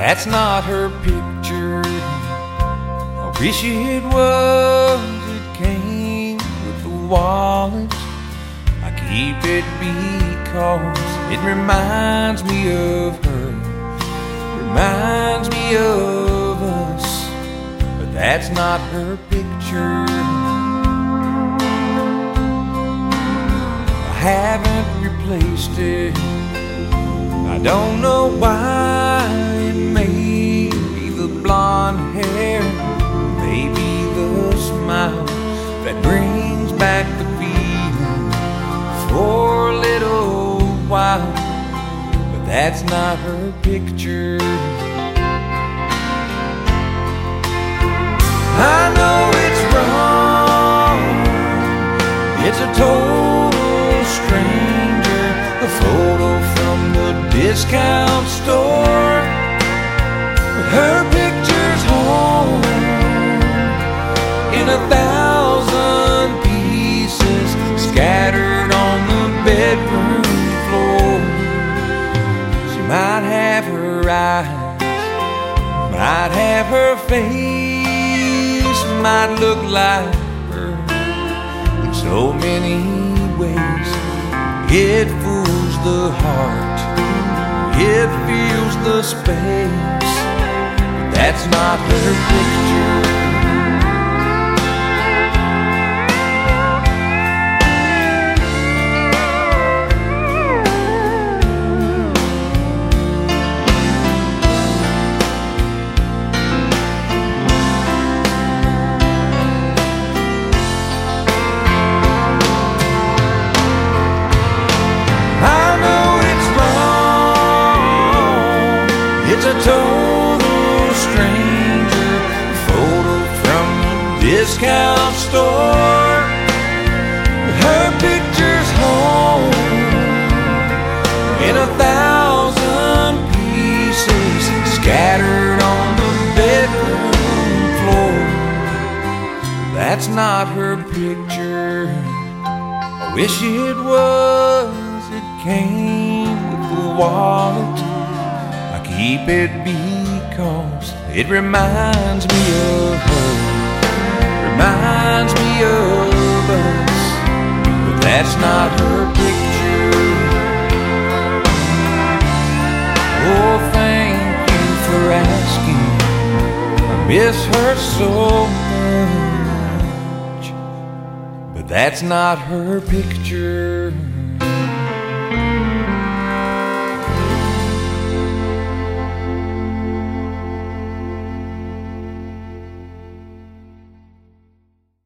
that's not her picture. I wish it was. It came with the wallet. I keep it because it reminds me of her, reminds me of us, but that's not her picture. I haven't replaced it. I don't know why. It may be the blonde hair, maybe the smile that brings back the feeling for a little while, but that's not her picture. I know it's wrong, it's a total stranger, a photo from the discount store, but her picture's home in 1,000 pieces, scattered on the bedroom floor. She might have her eyes, might have her face, might look like her in so many ways. It fools the heart, it fills the space, but that's not her picture. It's a total stranger, a photo from a discount store. Her picture's home in 1,000 pieces, scattered on the bedroom floor. That's not her picture. I wish it was. It came with the wallet. Keep it because it reminds me of her, reminds me of us, but that's not her picture. Oh, thank you for asking. I miss her so much, but that's not her picture.